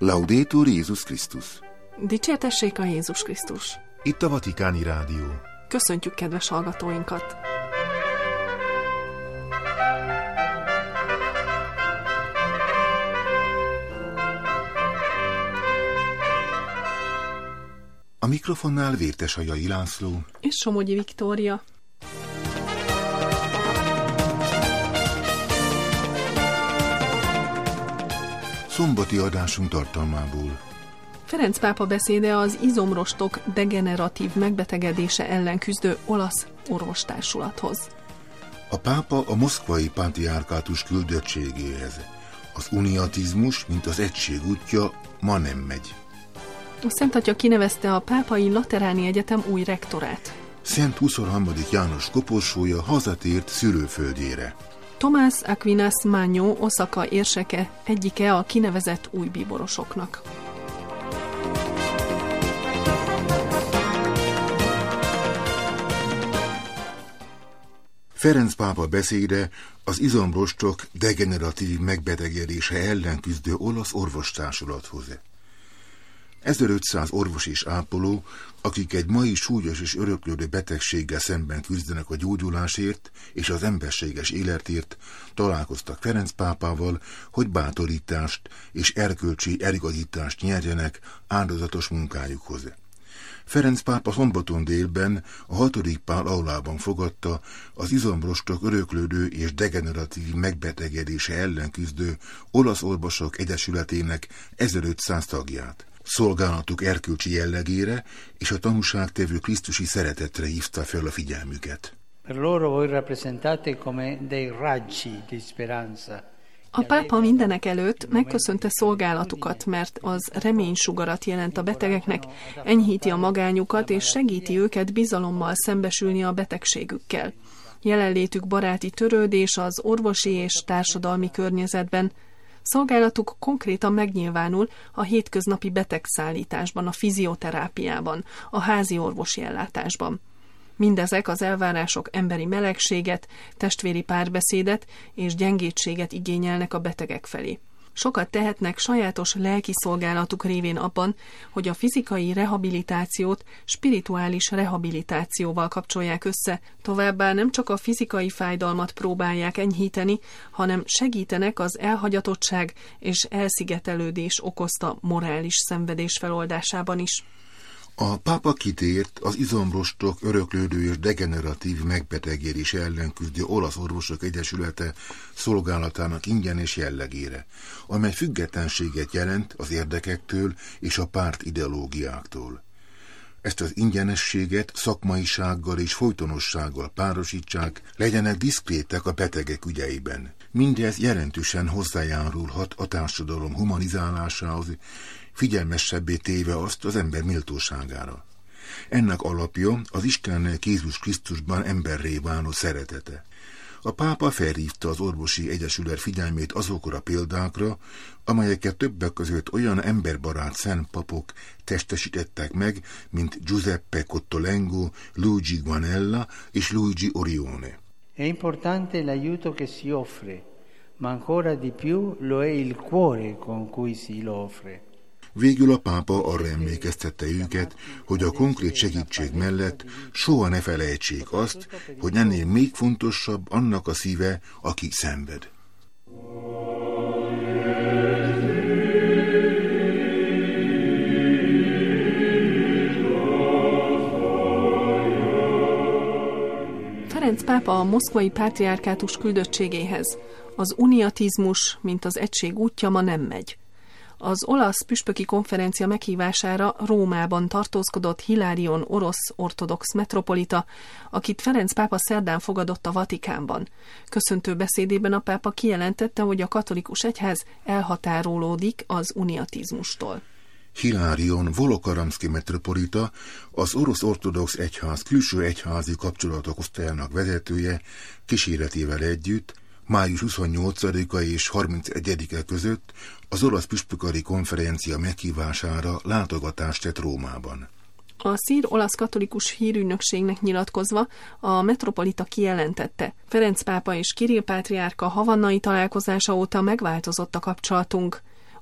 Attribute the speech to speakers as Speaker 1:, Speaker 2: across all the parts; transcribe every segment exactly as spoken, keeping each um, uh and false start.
Speaker 1: Laudetur Jézus Krisztus.
Speaker 2: Dicsértessék a Jézus Krisztus.
Speaker 1: Itt a Vatikáni Rádió.
Speaker 2: Köszöntjük kedves hallgatóinkat!
Speaker 1: A mikrofonnál Vértesajai László
Speaker 2: és Somogyi Viktória.
Speaker 1: Szombati adásunk tartalmából.
Speaker 2: Ferenc pápa beszéde az izomrostok degeneratív megbetegedése ellen küzdő olasz orvostársulathoz.
Speaker 1: A pápa a moszkvai pátriárkátus küldöttségéhez. Az uniatizmus, mint az egység útja, ma nem megy.
Speaker 2: A Szent Atya kinevezte a Pápai Lateráni Egyetem új rektorát.
Speaker 1: Szent huszonharmadik János koporsója hazatért szülőföldjére.
Speaker 2: Tomás Aquinas Magno Oszaka érseke egyike a kinevezett új bíborosoknak.
Speaker 1: Ferenc pápa beszéde az izomrostok degeneratív megbetegedése ellen küzdő olasz orvostársulathoz. ezerötszáz orvos és ápoló, akik egy mai súlyos és öröklődő betegséggel szemben küzdenek a gyógyulásért és az emberséges életért, találkoztak Ferenc pápával, hogy bátorítást és erkölcsi eligazítást nyerjenek áldozatos munkájukhoz. Ferenc pápa szombaton délben a hatodik Pál aulában fogadta az izomrostok öröklődő és degeneratív megbetegedése ellen küzdő olasz orvosok egyesületének ezerötszáz tagját. Szolgálatuk erkölcsi jellegére és a tanúságtevő krisztusi szeretetre hívta fel a figyelmüket.
Speaker 2: A pápa mindenek előtt megköszönte szolgálatukat, mert az reménysugarat jelent a betegeknek, enyhíti a magányukat és segíti őket bizalommal szembesülni a betegségükkel. Jelenlétük baráti törődés az orvosi és társadalmi környezetben. Szolgálatuk konkrétan megnyilvánul a hétköznapi betegszállításban, a fizioterápiában, a házi orvosi ellátásban. Mindezek az elvárások emberi melegséget, testvéri párbeszédet és gyengétséget igényelnek a betegek felé. Sokat tehetnek sajátos lelki szolgálatuk révén abban, hogy a fizikai rehabilitációt spirituális rehabilitációval kapcsolják össze, továbbá nem csak a fizikai fájdalmat próbálják enyhíteni, hanem segítenek az elhagyatottság és elszigetelődés okozta morális szenvedés feloldásában is.
Speaker 1: A pápa kitért az izomrostok öröklődő és degeneratív megbetegedése ellen küzdő olasz orvosok egyesülete szolgálatának ingyenes jellegére, amely függetlenséget jelent az érdekektől és a párt ideológiáktól. Ezt az ingyenességet szakmaisággal és folytonossággal párosítsák, legyenek diszkrétek a betegek ügyeiben. Mindez jelentősen hozzájárulhat a társadalom humanizálásához, figyelmesebbé téve azt az ember méltóságára. Ennek alapja az Isten Jézus Krisztusban emberré váló szeretete. A pápa felhívta az orvosi egyesület figyelmét azokra a példákra, amelyeket többek között olyan emberbarát szent papok testesítettek meg, mint Giuseppe Cottolengo, Luigi Guanella és Luigi Orione.
Speaker 3: È importante l'aiuto che si offre, ma ancora di più lo è il cuore con cui si lo offre.
Speaker 1: Végül a pápa arra emlékeztette őket, hogy a konkrét segítség mellett soha ne felejtsék azt, hogy ennél még fontosabb annak a szíve, aki szenved.
Speaker 2: Ferenc pápa a moszkvai pátriárkátus küldöttségéhez. Az uniatizmus, mint az egység útja, ma nem megy. Az olasz püspöki konferencia meghívására Rómában tartózkodott Hilarion orosz ortodox metropolita, akit Ferenc pápa szerdán fogadott a Vatikánban. Köszöntő beszédében a pápa kijelentette, hogy a katolikus egyház elhatárolódik az uniatizmustól.
Speaker 1: Hilarion Volokaramszki metropolita, az orosz ortodox egyház külső egyházi kapcsolatok osztályának vezetője kíséretével együtt május huszonnyolcadika és harmincegyedike között az olasz püspökari konferencia meghívására látogatást tett Rómában.
Speaker 2: A szír-olasz katolikus hírügynökségnek nyilatkozva a metropolita kijelentette: Ferenc pápa és Kirill pátriárka havannai találkozása óta megváltozott a kapcsolatunk.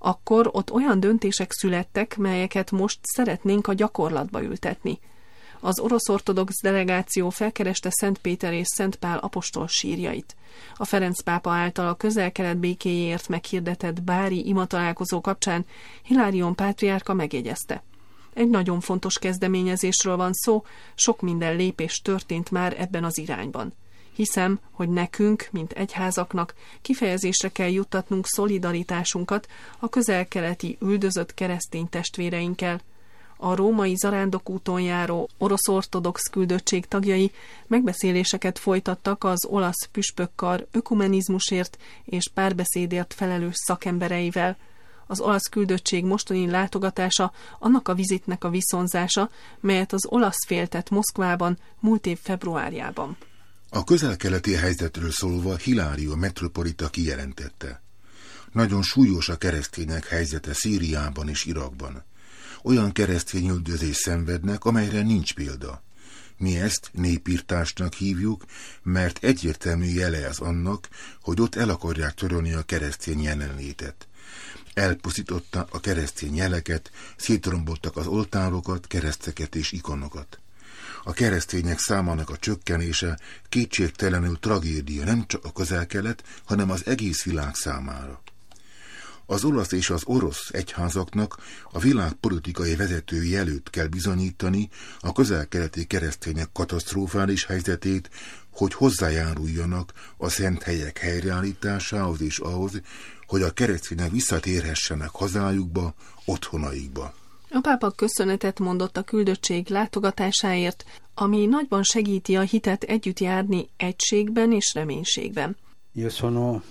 Speaker 2: akkor ott olyan döntések születtek, melyeket most szeretnénk a gyakorlatba ültetni. Az orosz ortodox delegáció felkereste Szent Péter és Szent Pál apostol sírjait. A Ferenc pápa által a Közel-Kelet békéjéért meghirdetett bári imatalálkozó kapcsán Hilárion pátriárka megjegyezte: egy nagyon fontos kezdeményezésről van szó, sok minden lépés történt már ebben az irányban. Hiszem, hogy nekünk, mint egyházaknak kifejezésre kell juttatnunk szolidaritásunkat a közel-keleti üldözött keresztény testvéreinkkel. A római zarándokúton járó orosz ortodox küldöttség tagjai megbeszéléseket folytattak az olasz püspökkar ökumenizmusért és párbeszédért felelős szakembereivel. Az olasz küldöttség mostani látogatása annak a vizitnek a viszonzása, melyet az olasz fél tett Moszkvában múlt év februárjában.
Speaker 1: A közel-keleti helyzetről szólva Hilário metropolita kijelentette: nagyon súlyos a keresztények helyzete Szíriában és Irakban. Olyan keresztényüldözés szenvednek, amelyre nincs példa. Mi ezt népirtásnak hívjuk, mert egyértelmű jele az annak, hogy ott el akarják törölni a keresztény jelenlétet. Elpusztították a keresztény jeleket, szétromboltak az oltárokat, kereszteket és ikonokat. A keresztények számának a csökkenése kétségtelenül tragédia nem csak a Közel-Kelet, hanem az egész világ számára. Az olasz és az orosz egyházaknak a világ politikai vezetői előtt kell bizonyítani a közel-keleti keresztények katasztrofális helyzetét, hogy hozzájáruljanak a szent helyek helyreállításához és ahhoz, hogy a keresztények visszatérhessenek hazájukba, otthonaikba.
Speaker 2: A pápa köszönetet mondott a küldöttség látogatásáért, ami nagyban segíti a hitet együtt járni egységben és reménységben.
Speaker 3: Io sono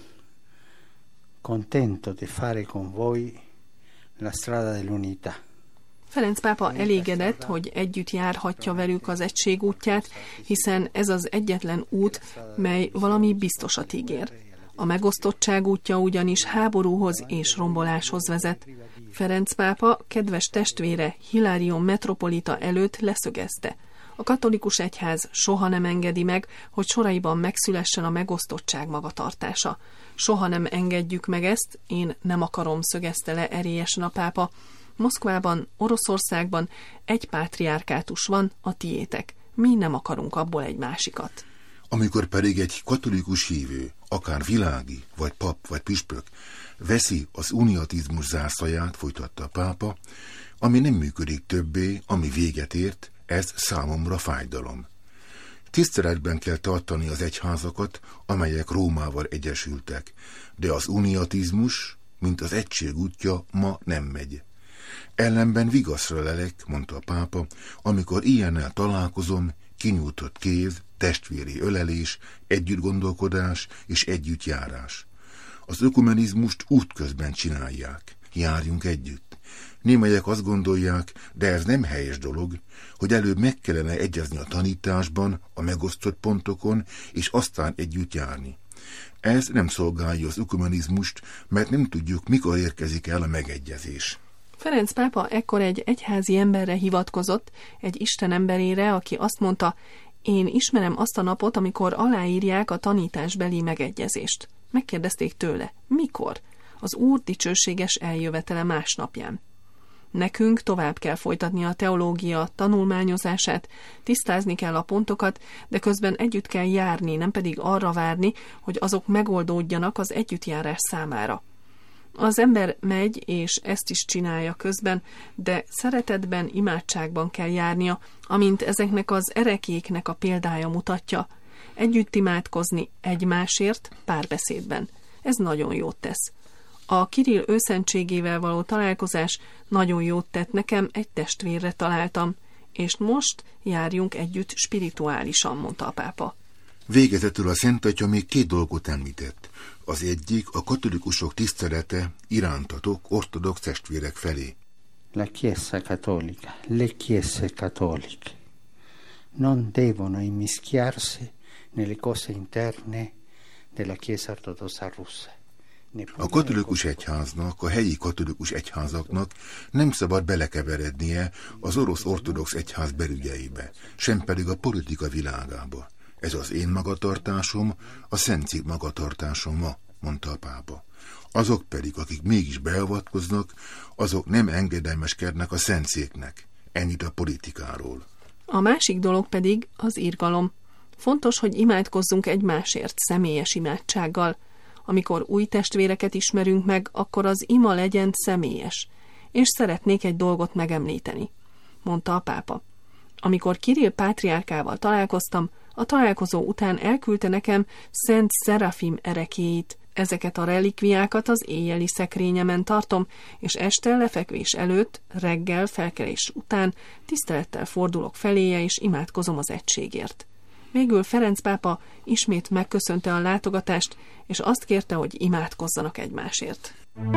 Speaker 3: contento di fare con voi la strada dell'unità.
Speaker 2: Ferenc pápa elégedett, hogy együtt járhatja velük az egység útját, hiszen ez az egyetlen út, mely valami biztosat ígér. A megosztottság útja ugyanis háborúhoz és romboláshoz vezet. Ferenc pápa kedves testvére Hilárion metropolita előtt leszögezte: a katolikus egyház soha nem engedi meg, hogy soraiban megszülessen a megosztottság magatartása. Soha nem engedjük meg ezt, én nem akarom, szögezte le erélyesen a pápa. Moszkvában, Oroszországban egy pátriárkátus van, a tiétek. Mi nem akarunk abból egy másikat.
Speaker 1: Amikor pedig egy katolikus hívő, akár világi, vagy pap, vagy püspök veszi az uniatizmus zászlaját, folytatta a pápa, ami nem működik többé, ami véget ért, ez számomra fájdalom. Tiszteletben kell tartani az egyházakat, amelyek Rómával egyesültek, de az uniatizmus, mint az egység útja, ma nem megy. Ellenben vigaszra lelek, mondta a pápa, amikor ilyennel találkozom, kinyújtott kéz, testvéri ölelés, együttgondolkodás és együttjárás. Az ökumenizmust útközben csinálják. Járjunk együtt. Némelyek azt gondolják, de ez nem helyes dolog, hogy előbb meg kellene egyezni a tanításban, a megosztott pontokon, és aztán együtt járni. Ez nem szolgálja az ökumenizmust, mert nem tudjuk, mikor érkezik el a megegyezés.
Speaker 2: Ferenc pápa ekkor egy egyházi emberre hivatkozott, egy Isten emberére, aki azt mondta: én ismerem azt a napot, amikor aláírják a tanításbeli megegyezést. Megkérdezték tőle: mikor? Az Úr dicsőséges eljövetele másnapján. Nekünk tovább kell folytatni a teológia tanulmányozását, tisztázni kell a pontokat, de közben együtt kell járni, nem pedig arra várni, hogy azok megoldódjanak az együttjárás számára. Az ember megy, és ezt is csinálja közben, de szeretetben, imádságban kell járnia, amint ezeknek az erekéknek a példája mutatja. Együtt imádkozni egymásért, párbeszédben. Ez nagyon jót tesz. A Kirill őszentségével való találkozás nagyon jót tett nekem, egy testvérre találtam, és most járjunk együtt spirituálisan, mondta a pápa.
Speaker 1: Végezetül a Szent Atya még két dolgot említett. Az egyik a katolikusok tisztelete irántatok ortodox testvérek felé.
Speaker 3: La Chiesa Cattolica, le Chiese Cattoliche non devono immischiarsi nelle cose interne della Chiesa Ortodossa Russa.
Speaker 1: A katolikus egyháznak, a helyi katolikus egyházaknak nem szabad belekeverednie az orosz ortodox egyház belügyeibe, sem pedig a politika világába. Ez az én magatartásom, a Szent Cikk magatartásom ma. mondta a pápa. Azok pedig, akik mégis beavatkoznak, azok nem engedelmeskednek a szentszéknek. Ennyit a politikáról.
Speaker 2: A másik dolog pedig az irgalom. Fontos, hogy imádkozzunk egymásért személyes imádsággal. Amikor új testvéreket ismerünk meg, akkor az ima legyen személyes. És szeretnék egy dolgot megemlíteni, mondta a pápa. Amikor Kirill pátriárkával találkoztam, a találkozó után elküldte nekem Szent Szerafim erekéit. Ezeket a relikviákat az éjjeli szekrényemen tartom, és este lefekvés előtt, reggel felkelés után tisztelettel fordulok feléje, és imádkozom az egységért. Végül Ferenc pápa ismét megköszönte a látogatást, és azt kérte, hogy imádkozzanak egymásért.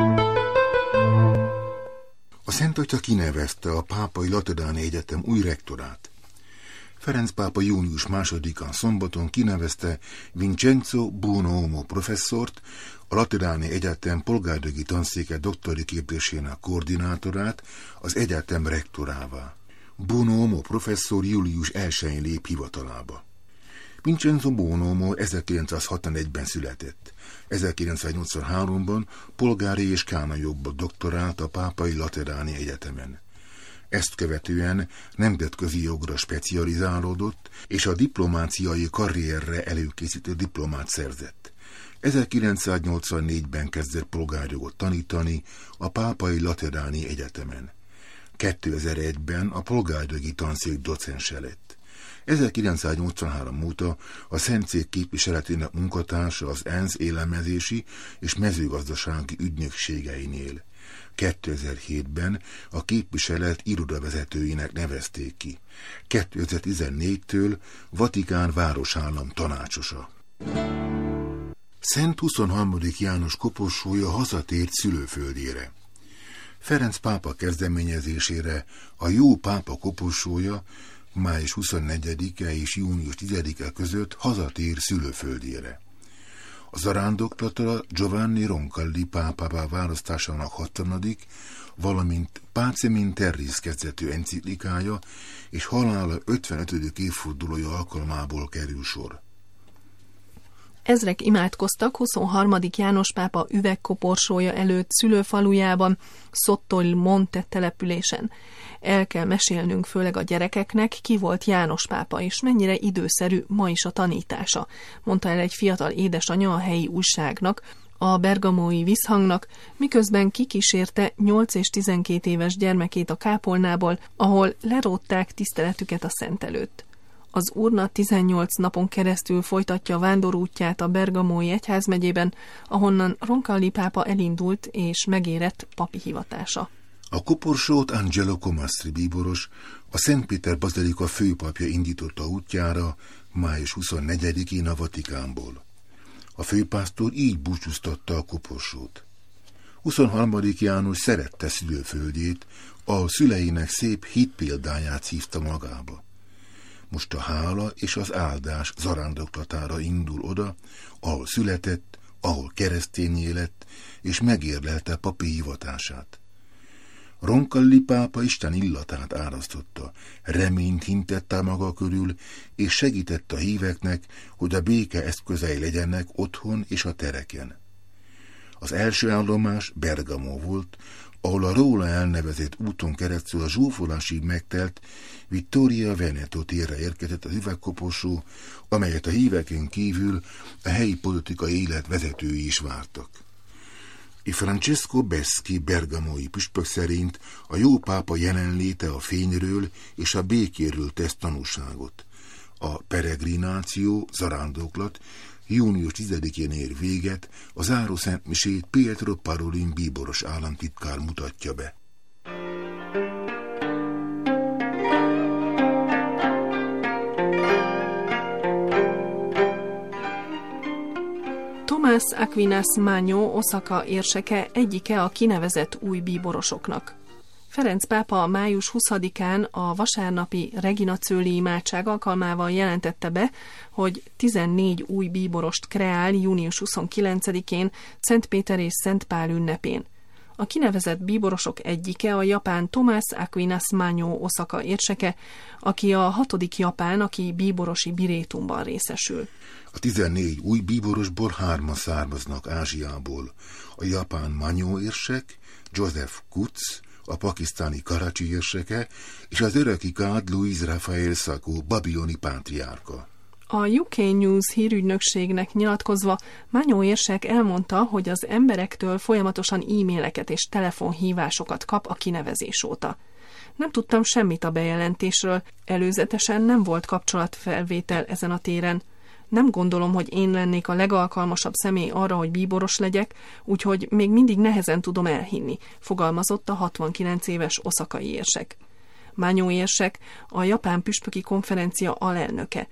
Speaker 1: A Szent Atya kinevezte a Pápai Lateráni Egyetem új rektorát. Ferenc pápa június másodikán szombaton kinevezte Vincenzo Buonomo professzort, a Lateráni Egyetem polgárjogi tanszéke doktori képzésének koordinátorát, az egyetem rektorává. Buonomo professzor július elsején lép hivatalába. Vincenzo Buonomo ezerkilencszázhatvanegyben született. ezerkilencszáznyolcvanháromban polgári és kánonjogba doktorált a Pápai Lateráni Egyetemen. Ezt követően nemzetközi jogra specializálódott, és a diplomáciai karrierre előkészítő diplomát szerzett. ezerkilencszáznyolcvannégyben kezdett polgárjogot tanítani a Pápai Lateráni Egyetemen. kétezer-egyben a polgárjogi tanszék docense lett. ezerkilencszáznyolcvanhárom óta a Szentszék képviseletének munkatársa az ENSZ élelmezési és mezőgazdasági ügynökségeinél. kétezer-hétben a képviselet irodavezetőinek nevezték ki. kétezer-tizennégytől Vatikán városállam tanácsosa. Szent huszonharmadik János koporsója hazatért szülőföldjére. Ferenc pápa kezdeményezésére a Jó Pápa koporsója május huszonnegyedike és június tizedike között hazatér szülőföldjére. A zarándoklatra Giovanni Roncalli pápává választásának hatvanadik, valamint Pacem in Terris kezdetű enciklikája és halála ötvenötödik évfordulója alkalmából kerül sor.
Speaker 2: Ezrek imádkoztak huszonharmadik János pápa üvegkoporsója előtt szülőfalujában, Sotto il Monte településen. El kell mesélnünk főleg a gyerekeknek, ki volt János pápa, és mennyire időszerű ma is a tanítása, mondta el egy fiatal édesanya a helyi újságnak, a bergamói Visszhangnak, miközben kikísérte nyolc és tizenkét éves gyermekét a kápolnából, ahol lerótták tiszteletüket a szent előtt. Az urna tizennyolc napon keresztül folytatja vándorútját a bergamói egyházmegyében, ahonnan Roncalli pápa elindult és megérett papi hivatása.
Speaker 1: A koporsót Angelo Comastri bíboros, a Szent Péter bazilika főpapja indította útjára május huszonnegyedikén a Vatikánból. A főpásztor így búcsúztatta a koporsót. huszonharmadik János szerette szülőföldjét, ahol szüleinek szép hitpéldáját szívta magába. Most a hála és az áldás zarándoklatára indul oda, ahol született, ahol keresztényé lett, és megérlelte papi hivatását. Roncalli pápa Isten illatát árasztotta, reményt hintette maga körül, és segítette a híveknek, hogy a béke eszközei legyenek otthon és a tereken. Az első állomás Bergamo volt, ahol a róla elnevezett úton keresztül a zsúfolásig megtelt Vittoria Veneto térre érkezett az üvegkoporsó, amelyet a híveken kívül a helyi politikai élet vezetői is vártak. I Francesco Beschi bergamói püspök szerint a jó pápa jelenléte a fényről és a békéről tesz tanúságot. A peregrináció, zarándoklat június tizedikén ér véget, a záró szentmisét Pietro Parolin bíboros államtitkár mutatja be.
Speaker 2: Tomás Aquinas Magno Osaka érseke egyike a kinevezett új bíborosoknak. Ferenc pápa május huszadikán a vasárnapi Regina Coeli imádság alkalmával jelentette be, hogy tizennégy új bíborost kreál június huszonkilencedikén Szent Péter és Szent Pál ünnepén. A kinevezett bíborosok egyike a japán Tomás Aquinas Manyó Oszaka érseke, aki a hatodik japán, aki bíborosi birétumban részesül.
Speaker 1: A tizennégy új bíborosból hárman származnak Ázsiából. A japán Manyó érsek, Joseph Kutz, a pakisztáni Karachi érseke, és az öröki kád Louis Raphael Sacco, babiloni pátriárka.
Speaker 2: A U K News hírügynökségnek nyilatkozva Manyó érsek elmondta, hogy az emberektől folyamatosan e-maileket és telefonhívásokat kap a kinevezés óta. Nem tudtam semmit a bejelentésről, előzetesen nem volt kapcsolatfelvétel ezen a téren. Nem gondolom, hogy én lennék a legalkalmasabb személy arra, hogy bíboros legyek, úgyhogy még mindig nehezen tudom elhinni, fogalmazott a hatvankilenc éves oszakai érsek. Manyó érsek a japán püspöki konferencia alelnöke.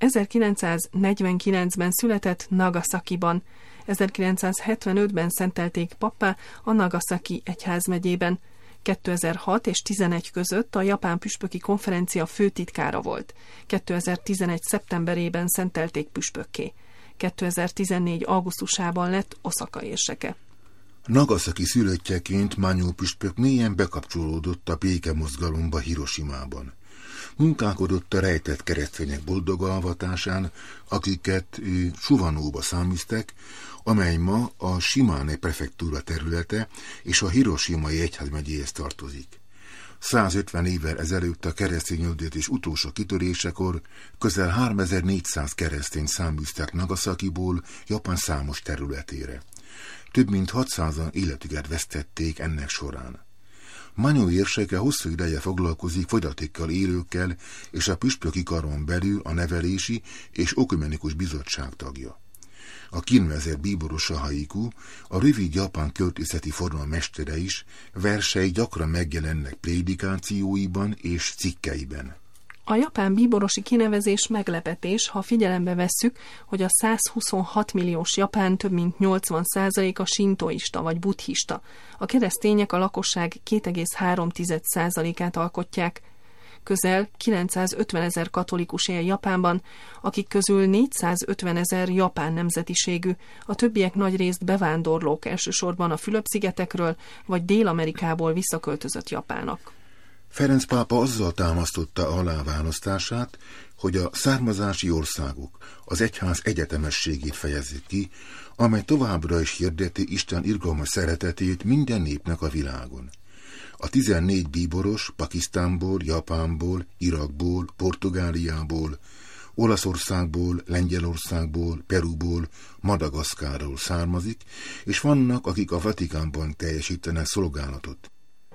Speaker 2: ezerkilencszáznegyvenkilencben született Nagasakiban, ezerkilencszázhetvenötben szentelték pappá a Nagasaki egyházmegyében. kétezer-hat és tizenegy között a japán püspöki konferencia főtitkára volt. kétezer-tizenegy szeptemberében szentelték püspökké. kétezer-tizennégy augusztusában lett Oszaka érseke.
Speaker 1: Nagasaki szülöttjeként Manyó püspök mélyen bekapcsolódott a békemozgalomba Hirosimában. Munkálkodott a rejtett keresztények boldog alvatásán, akiket Suvanóba száműztek, amely ma a Shimane prefektúra területe és a Hiroshimai egyházmegyéhez tartozik. százötven évvel ezelőtt a keresztény üldözés utolsó kitörésekor közel háromezer-négyszáz keresztény száműztek Nagasakiból Japán számos területére. Több mint hatszázan életüket vesztették ennek során. Manyó érseke hosszú ideje foglalkozik fogyatékkal élőkkel, és a püspöki karon belül a nevelési és ökumenikus bizottság tagja. A kinevezett bíboros Haiku, a rövid japán költészeti forma mestere is, versei gyakran megjelennek prédikációiban és cikkeiben.
Speaker 2: A japán bíborosi kinevezés meglepetés, ha figyelembe vesszük, hogy a százhuszonhat milliós Japán több mint nyolcvan százaléka sintoista vagy buddhista. A keresztények a lakosság két egész három százalékát alkotják. Közel kilencszázötvenezer katolikus él Japánban, akik közül négyszázötvenezer japán nemzetiségű, a többiek nagyrészt bevándorlók, elsősorban a Fülöp-szigetekről vagy Dél-Amerikából visszaköltözött japánok.
Speaker 1: Ferenc pápa azzal támasztotta alá választását, hogy a származási országok az egyház egyetemességét fejezik ki, amely továbbra is hirdeti Isten irgalmas szeretetét minden népnek a világon. A tizennégy bíboros Pakisztánból, Japánból, Irakból, Portugáliából, Olaszországból, Lengyelországból, Perúból, Madagaszkárról származik, és vannak, akik a Vatikánban teljesítenek szolgálatot.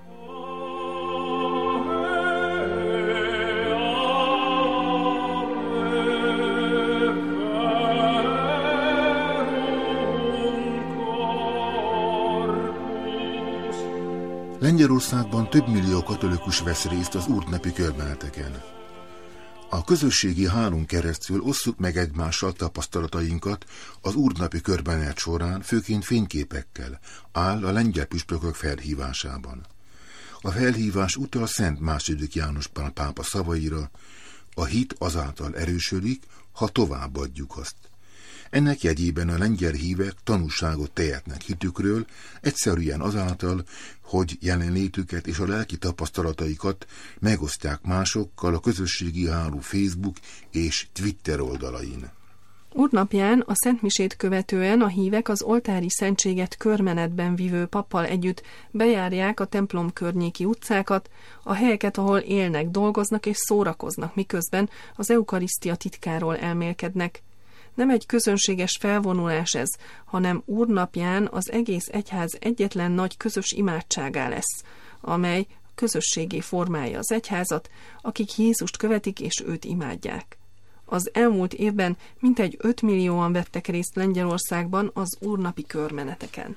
Speaker 1: Lengyelországban több millió katolikus vesz részt az úrnapi körmeneteken. A közösségi hálón keresztül osszuk meg egymással tapasztalatainkat az úrnapi körmenet során, főként fényképekkel, áll a lengyel püspökök felhívásában. A felhívás utal Szent második János Pál pápa szavaira: a hit azáltal erősödik, ha továbbadjuk azt. Ennek jegyében a lengyel hívek tanúságot tehetnek hitükről, egyszerűen azáltal, hogy jelenlétüket és a lelki tapasztalataikat megosztják másokkal a közösségi háló Facebook és Twitter oldalain.
Speaker 2: Úrnapján a szentmisét követően a hívek az oltári szentséget körmenetben vívő pappal együtt bejárják a templom környéki utcákat, a helyeket, ahol élnek, dolgoznak és szórakoznak, miközben az eukarisztia titkáról elmélkednek. Nem egy közönséges felvonulás ez, hanem úrnapján az egész egyház egyetlen nagy közös imádságá lesz, amely közösségé formálja az egyházat, akik Jézust követik és őt imádják. Az elmúlt évben mintegy öt millióan vettek részt Lengyelországban az úrnapi körmeneteken.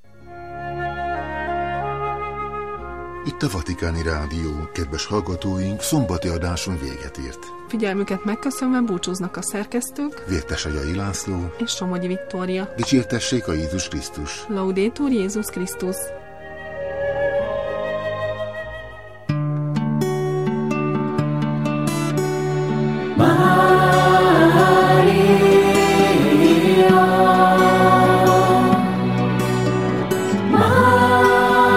Speaker 1: Itt a Vatikáni Rádió, kedves hallgatóink, szombati adáson véget ért.
Speaker 2: Figyelmüket megköszönve búcsúznak a szerkesztők,
Speaker 1: Vértes Agyai László
Speaker 2: és Somogyi Viktória.
Speaker 1: Dicsértessék a Jézus Krisztus!
Speaker 2: Laudetur Jézus Krisztus!
Speaker 4: Maria, Maria.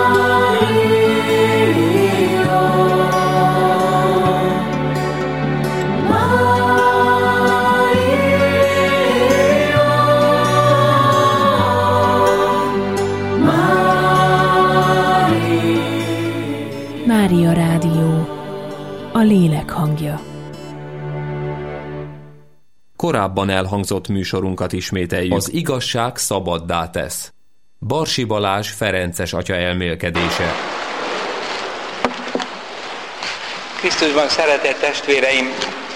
Speaker 4: Mária Rádió, a lélek hangja.
Speaker 5: Korábban elhangzott műsorunkat ismételjük. Az igazság szabaddá tesz. Barsi Balázs ferences atya elmélkedése.
Speaker 6: Krisztusban szeretett testvéreim,